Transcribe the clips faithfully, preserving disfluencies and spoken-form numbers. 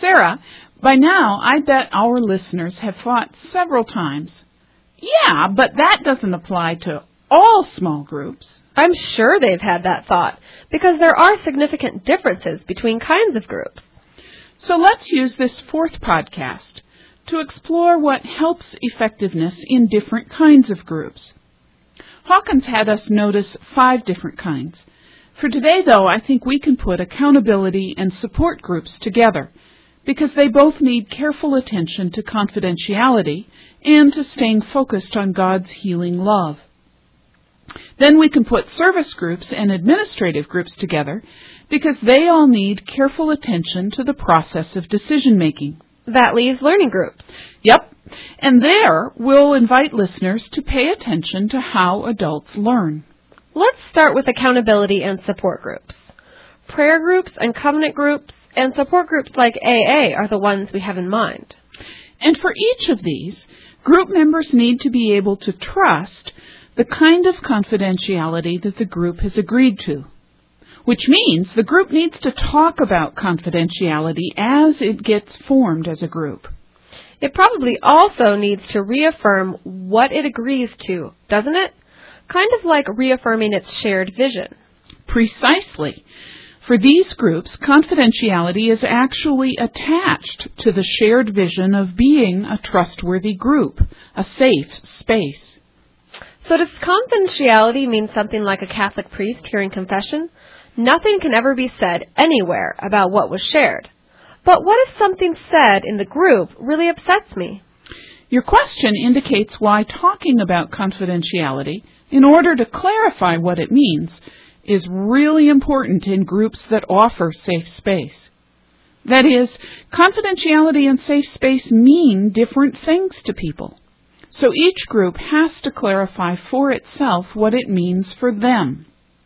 Sarah, by now I bet our listeners have thought several times, yeah, but that doesn't apply to all small groups. I'm sure they've had that thought, because there are significant differences between kinds of groups. So let's use this fourth podcast to explore what helps effectiveness in different kinds of groups. Hawkins had us notice five different kinds. For today, though, I think we can put accountability and support groups together, because they both need careful attention to confidentiality and to staying focused on God's healing love. Then we can put service groups and administrative groups together, because they all need careful attention to the process of decision-making. That leaves learning groups. Yep. And there, we'll invite listeners to pay attention to how adults learn. Let's start with accountability and support groups. Prayer groups and covenant groups and support groups like A A are the ones we have in mind. And for each of these, group members need to be able to trust the kind of confidentiality that the group has agreed to, which means the group needs to talk about confidentiality as it gets formed as a group. It probably also needs to reaffirm what it agrees to, doesn't it? Kind of like reaffirming its shared vision. Precisely. For these groups, confidentiality is actually attached to the shared vision of being a trustworthy group, a safe space. So does confidentiality mean something like a Catholic priest hearing confession? Nothing can ever be said anywhere about what was shared. But what if something said in the group really upsets me? Your question indicates why talking about confidentiality, in order to clarify what it means, is really important in groups that offer safe space. That is, confidentiality and safe space mean different things to people. So each group has to clarify for itself what it means for them.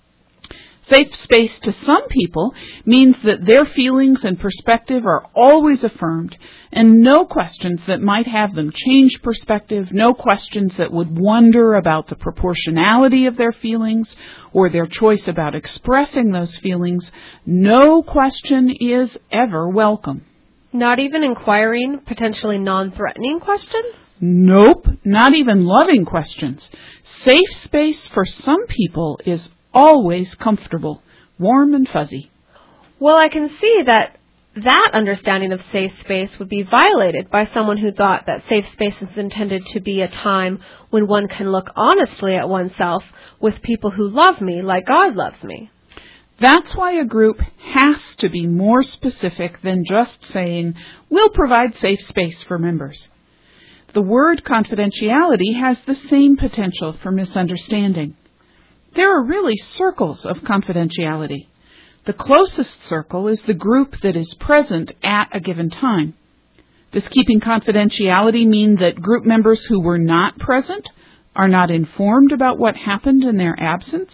Safe space to some people means that their feelings and perspective are always affirmed, and no questions that might have them change perspective, no questions that would wonder about the proportionality of their feelings or their choice about expressing those feelings, no question is ever welcome. Not even inquiring, potentially non-threatening questions? Nope, not even loving questions. Safe space for some people is always comfortable, warm and fuzzy. Well, I can see that that understanding of safe space would be violated by someone who thought that safe space is intended to be a time when one can look honestly at oneself with people who love me like God loves me. That's why a group has to be more specific than just saying, we'll provide safe space for members. The word confidentiality has the same potential for misunderstanding. There are really circles of confidentiality. The closest circle is the group that is present at a given time. Does keeping confidentiality mean that group members who were not present are not informed about what happened in their absence?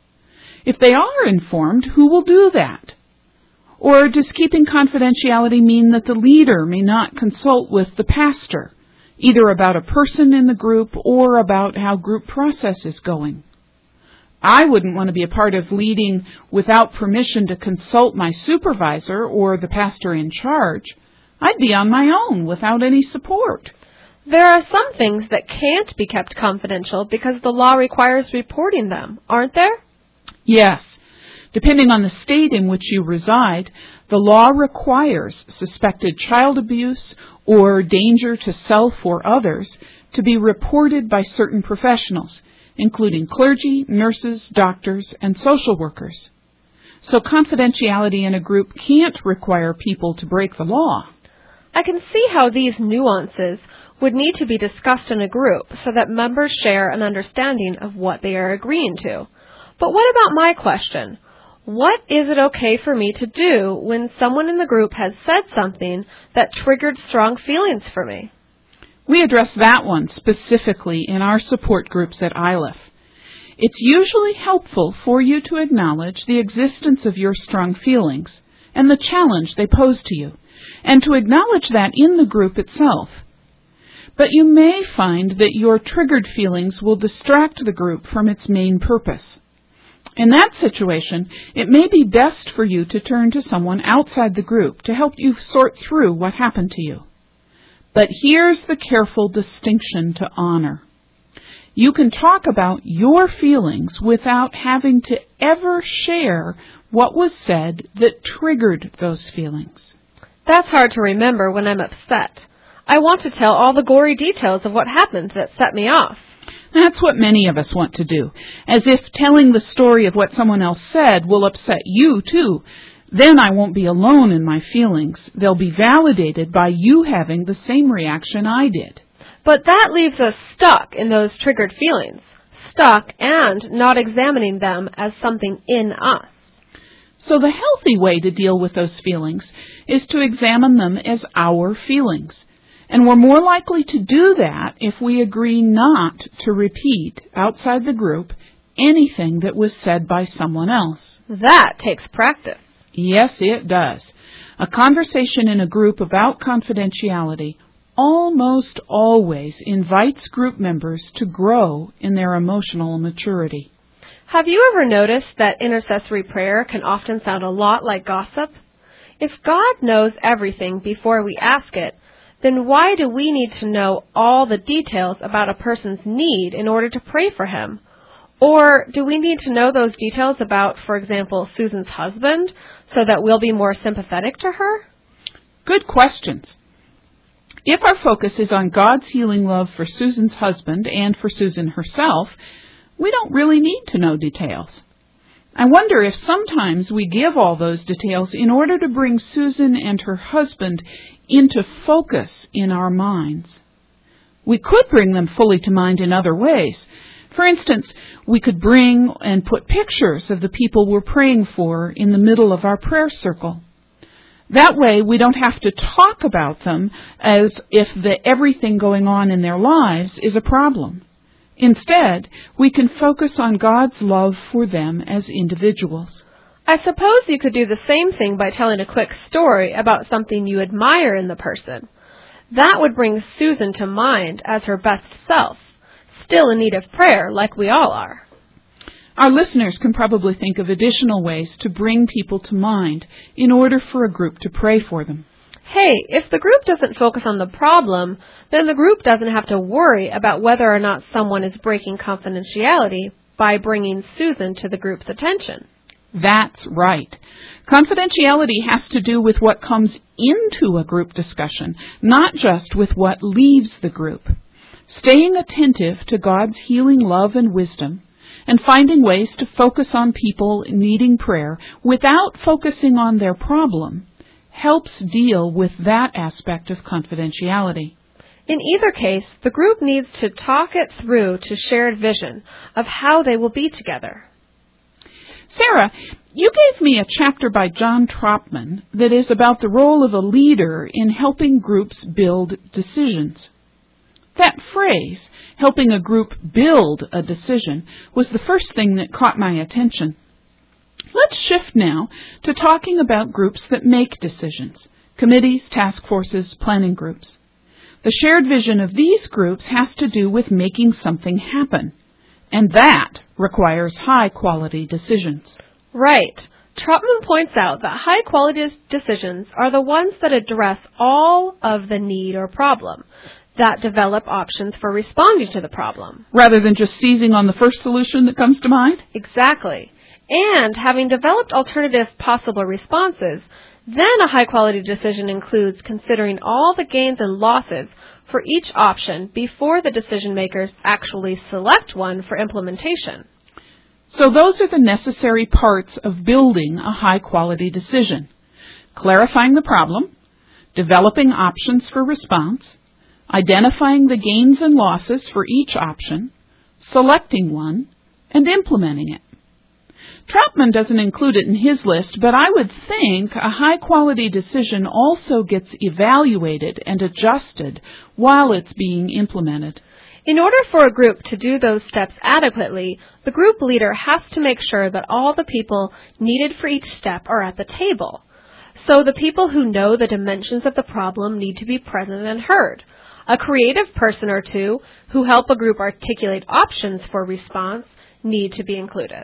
If they are informed, who will do that? Or does keeping confidentiality mean that the leader may not consult with the pastor, either about a person in the group or about how group process is going? I wouldn't want to be a part of leading without permission to consult my supervisor or the pastor in charge. I'd be on my own without any support. There are some things that can't be kept confidential because the law requires reporting them, aren't there? Yes. Depending on the state in which you reside, the law requires suspected child abuse or danger to self or others to be reported by certain professionals, including clergy, nurses, doctors, and social workers. So confidentiality in a group can't require people to break the law. I can see how these nuances would need to be discussed in a group so that members share an understanding of what they are agreeing to. But what about my question? What is it okay for me to do when someone in the group has said something that triggered strong feelings for me? We address that one specifically in our support groups at I L I F. It's usually helpful for you to acknowledge the existence of your strong feelings and the challenge they pose to you, and to acknowledge that in the group itself. But you may find that your triggered feelings will distract the group from its main purpose. In that situation, it may be best for you to turn to someone outside the group to help you sort through what happened to you. But here's the careful distinction to honor. You can talk about your feelings without having to ever share what was said that triggered those feelings. That's hard to remember when I'm upset. I want to tell all the gory details of what happened that set me off. That's what many of us want to do, as if telling the story of what someone else said will upset you, too. Then I won't be alone in my feelings. They'll be validated by you having the same reaction I did. But that leaves us stuck in those triggered feelings, stuck and not examining them as something in us. So the healthy way to deal with those feelings is to examine them as our feelings. And we're more likely to do that if we agree not to repeat outside the group anything that was said by someone else. That takes practice. Yes, it does. A conversation in a group about confidentiality almost always invites group members to grow in their emotional maturity. Have you ever noticed that intercessory prayer can often sound a lot like gossip? If God knows everything before we ask it, then why do we need to know all the details about a person's need in order to pray for him? Or do we need to know those details about, for example, Susan's husband, so that we'll be more sympathetic to her? Good questions. If our focus is on God's healing love for Susan's husband and for Susan herself, we don't really need to know details. I wonder if sometimes we give all those details in order to bring Susan and her husband into focus in our minds. We could bring them fully to mind in other ways. For instance, we could bring and put pictures of the people we're praying for in the middle of our prayer circle. That way, we don't have to talk about them as if the everything going on in their lives is a problem. Instead, we can focus on God's love for them as individuals. I suppose you could do the same thing by telling a quick story about something you admire in the person. That would bring Susan to mind as her best self, still in need of prayer like we all are. Our listeners can probably think of additional ways to bring people to mind in order for a group to pray for them. Hey, if the group doesn't focus on the problem, then the group doesn't have to worry about whether or not someone is breaking confidentiality by bringing Susan to the group's attention. That's right. Confidentiality has to do with what comes into a group discussion, not just with what leaves the group. Staying attentive to God's healing love and wisdom, and finding ways to focus on people needing prayer without focusing on their problem, helps deal with that aspect of confidentiality. In either case, the group needs to talk it through to shared vision of how they will be together. Sarah, you gave me a chapter by John Tropman that is about the role of a leader in helping groups build decisions. That phrase, helping a group build a decision, was the first thing that caught my attention. Let's shift now to talking about groups that make decisions, committees, task forces, planning groups. The shared vision of these groups has to do with making something happen, and that requires high-quality decisions. Right. Tropman points out that high-quality decisions are the ones that address all of the need or problem, that develop options for responding to the problem. Rather than just seizing on the first solution that comes to mind? Exactly. And having developed alternative possible responses, then a high-quality decision includes considering all the gains and losses for each option before the decision makers actually select one for implementation. So those are the necessary parts of building a high-quality decision: clarifying the problem, developing options for response, identifying the gains and losses for each option, selecting one, and implementing it. Tropman doesn't include it in his list, but I would think a high-quality decision also gets evaluated and adjusted while it's being implemented. In order for a group to do those steps adequately, the group leader has to make sure that all the people needed for each step are at the table. So the people who know the dimensions of the problem need to be present and heard. A creative person or two who help a group articulate options for response need to be included.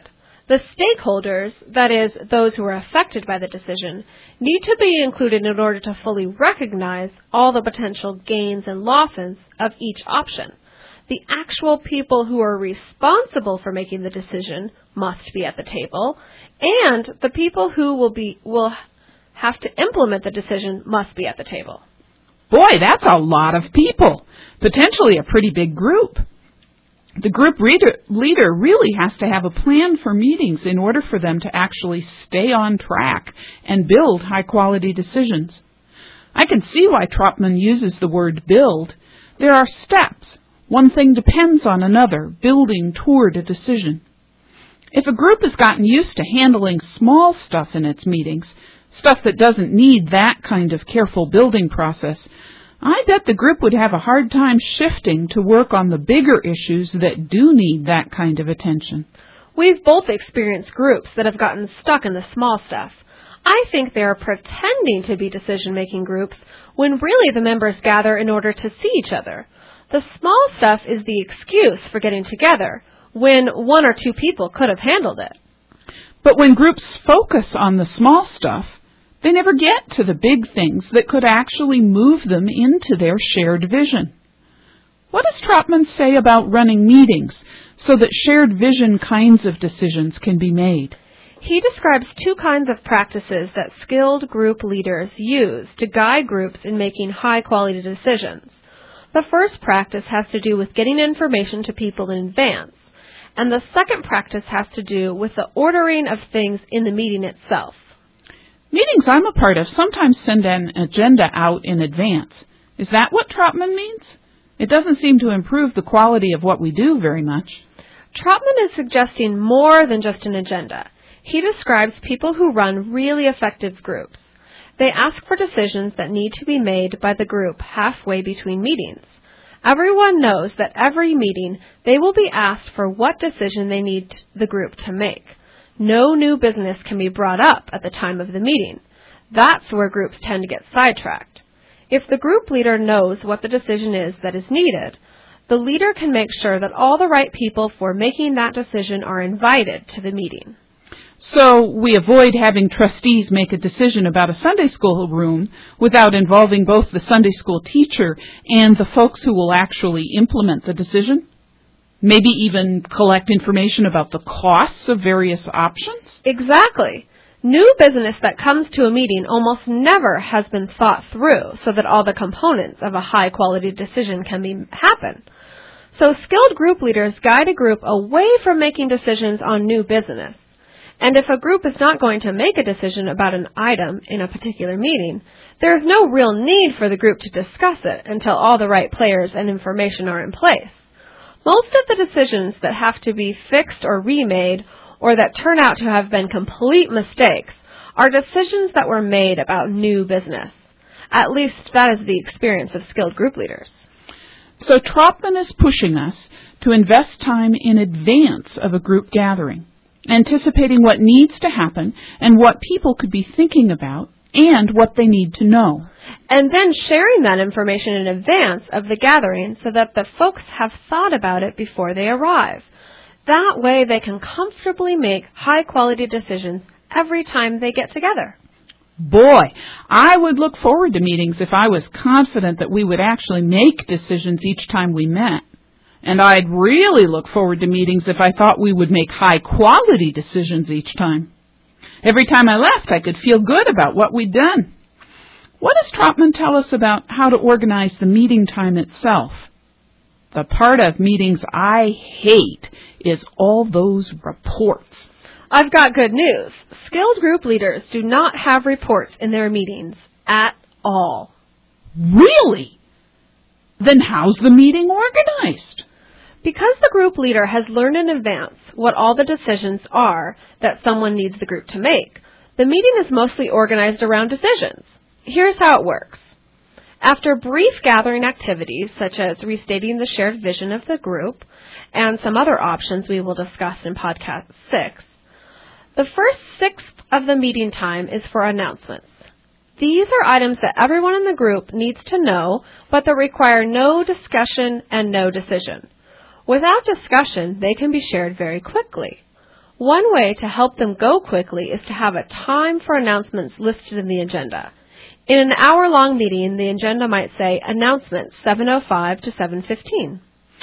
The stakeholders, that is, those who are affected by the decision, need to be included in order to fully recognize all the potential gains and losses of each option. The actual people who are responsible for making the decision must be at the table, and the people who will be will have to implement the decision must be at the table. Boy, that's a lot of people, potentially a pretty big group. The group leader, leader really has to have a plan for meetings in order for them to actually stay on track and build high-quality decisions. I can see why Trotman uses the word build. There are steps. One thing depends on another, building toward a decision. If a group has gotten used to handling small stuff in its meetings, stuff that doesn't need that kind of careful building process, I bet the group would have a hard time shifting to work on the bigger issues that do need that kind of attention. We've both experienced groups that have gotten stuck in the small stuff. I think they are pretending to be decision-making groups when really the members gather in order to see each other. The small stuff is the excuse for getting together, when one or two people could have handled it. But when groups focus on the small stuff, they never get to the big things that could actually move them into their shared vision. What does Trotman say about running meetings so that shared vision kinds of decisions can be made? He describes two kinds of practices that skilled group leaders use to guide groups in making high-quality decisions. The first practice has to do with getting information to people in advance, and the second practice has to do with the ordering of things in the meeting itself. Meetings I'm a part of sometimes send an agenda out in advance. Is that what Trotman means? It doesn't seem to improve the quality of what we do very much. Trotman is suggesting more than just an agenda. He describes people who run really effective groups. They ask for decisions that need to be made by the group halfway between meetings. Everyone knows that every meeting they will be asked for what decision they need the group to make. No new business can be brought up at the time of the meeting. That's where groups tend to get sidetracked. If the group leader knows what the decision is that is needed, the leader can make sure that all the right people for making that decision are invited to the meeting. So we avoid having trustees make a decision about a Sunday school room without involving both the Sunday school teacher and the folks who will actually implement the decision? Maybe even collect information about the costs of various options? Exactly. New business that comes to a meeting almost never has been thought through so that all the components of a high-quality decision can be, happen. So skilled group leaders guide a group away from making decisions on new business. And if a group is not going to make a decision about an item in a particular meeting, there is no real need for the group to discuss it until all the right players and information are in place. Most of the decisions that have to be fixed or remade, or that turn out to have been complete mistakes, are decisions that were made about new business. At least that is the experience of skilled group leaders. So Trotman is pushing us to invest time in advance of a group gathering, anticipating what needs to happen and what people could be thinking about and what they need to know. And then sharing that information in advance of the gathering so that the folks have thought about it before they arrive. That way they can comfortably make high-quality decisions every time they get together. Boy, I would look forward to meetings if I was confident that we would actually make decisions each time we met. And I'd really look forward to meetings if I thought we would make high-quality decisions each time. Every time I left, I could feel good about what we'd done. What does Trotman tell us about how to organize the meeting time itself? The part of meetings I hate is all those reports. I've got good news. Skilled group leaders do not have reports in their meetings at all. Really? Then how's the meeting organized? Because the group leader has learned in advance what all the decisions are that someone needs the group to make, the meeting is mostly organized around decisions. Here's how it works. After brief gathering activities, such as restating the shared vision of the group and some other options we will discuss in podcast six, the first sixth of the meeting time is for announcements. These are items that everyone in the group needs to know, but that require no discussion and no decision. Without discussion, they can be shared very quickly. One way to help them go quickly is to have a time for announcements listed in the agenda. In an hour-long meeting, the agenda might say, announcements, seven oh five to seven fifteen.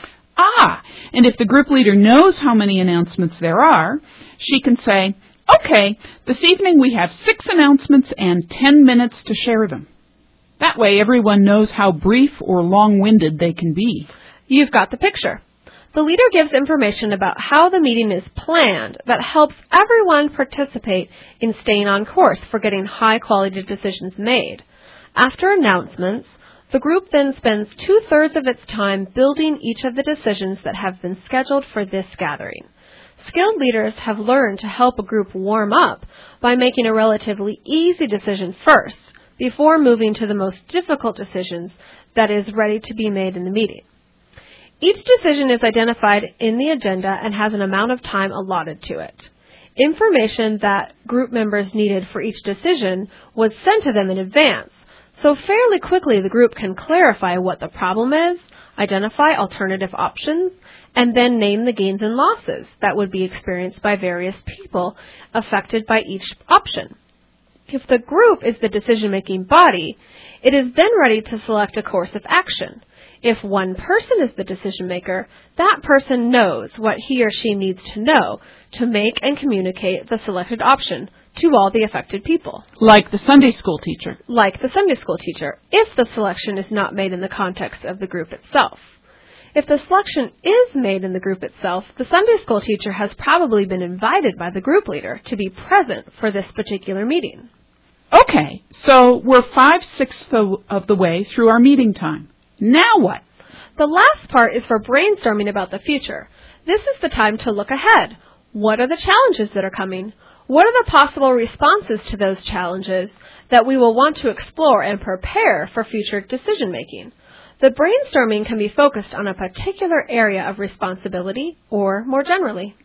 Ah, and if the group leader knows how many announcements there are, she can say, okay, this evening we have six announcements and ten minutes to share them. That way everyone knows how brief or long-winded they can be. You've got the picture. The leader gives information about how the meeting is planned that helps everyone participate in staying on course for getting high-quality decisions made. After announcements, the group then spends two-thirds of its time building each of the decisions that have been scheduled for this gathering. Skilled leaders have learned to help a group warm up by making a relatively easy decision first, before moving to the most difficult decisions that is ready to be made in the meeting. Each decision is identified in the agenda and has an amount of time allotted to it. Information that group members needed for each decision was sent to them in advance, so fairly quickly the group can clarify what the problem is, identify alternative options, and then name the gains and losses that would be experienced by various people affected by each option. If the group is the decision-making body, it is then ready to select a course of action. If one person is the decision maker, that person knows what he or she needs to know to make and communicate the selected option to all the affected people. Like the Sunday school teacher. Like the Sunday school teacher, if the selection is not made in the context of the group itself. If the selection is made in the group itself, the Sunday school teacher has probably been invited by the group leader to be present for this particular meeting. Okay, so we're five-sixths of the way through our meeting time. Now what? The last part is for brainstorming about the future. This is the time to look ahead. What are the challenges that are coming? What are the possible responses to those challenges that we will want to explore and prepare for future decision making? The brainstorming can be focused on a particular area of responsibility or more generally.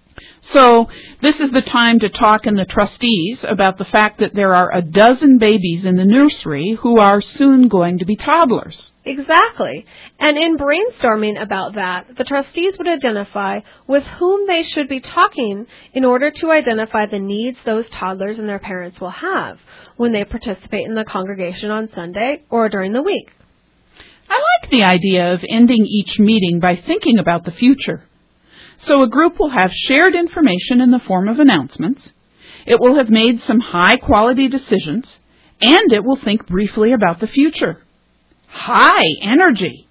So this is the time to talk in the trustees about the fact that there are a dozen babies in the nursery who are soon going to be toddlers. Exactly. And in brainstorming about that, the trustees would identify with whom they should be talking in order to identify the needs those toddlers and their parents will have when they participate in the congregation on Sunday or during the week. I like the idea of ending each meeting by thinking about the future. So a group will have shared information in the form of announcements, it will have made some high-quality decisions, and it will think briefly about the future. High energy!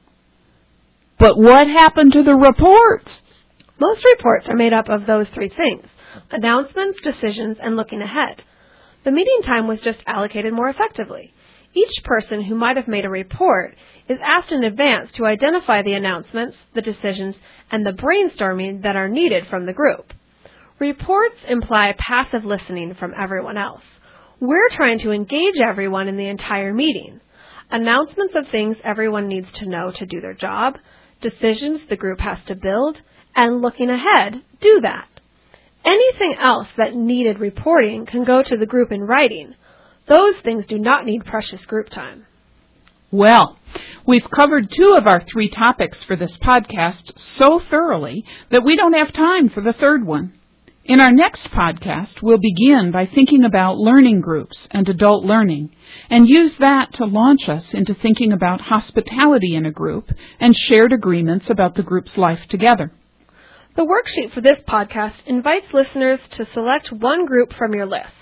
But what happened to the reports? Most reports are made up of those three things: announcements, decisions, and looking ahead. The meeting time was just allocated more effectively. Each person who might have made a report is asked in advance to identify the announcements, the decisions, and the brainstorming that are needed from the group. Reports imply passive listening from everyone else. We're trying to engage everyone in the entire meeting. Announcements of things everyone needs to know to do their job, decisions the group has to build, and looking ahead, do that. Anything else that needed reporting can go to the group in writing. Those things do not need precious group time. Well, we've covered two of our three topics for this podcast so thoroughly that we don't have time for the third one. In our next podcast, we'll begin by thinking about learning groups and adult learning, and use that to launch us into thinking about hospitality in a group and shared agreements about the group's life together. The worksheet for this podcast invites listeners to select one group from your list.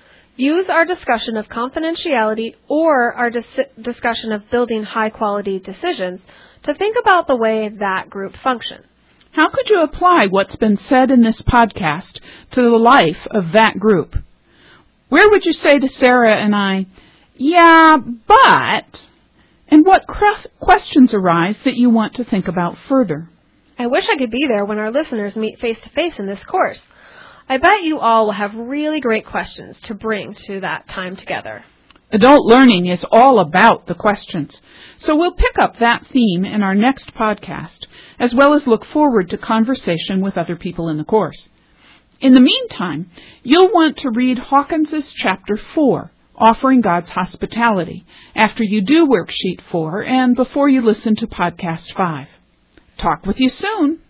Use our discussion of confidentiality or our dis- discussion of building high-quality decisions to think about the way that group functions. How could you apply what's been said in this podcast to the life of that group? Where would you say to Sarah and I, yeah, but, and what cr- questions arise that you want to think about further? I wish I could be there when our listeners meet face-to-face in this course. I bet you all will have really great questions to bring to that time together. Adult learning is all about the questions, so we'll pick up that theme in our next podcast, as well as look forward to conversation with other people in the course. In the meantime, you'll want to read Hawkins's Chapter four, Offering God's Hospitality, after you do Worksheet four and before you listen to Podcast five. Talk with you soon.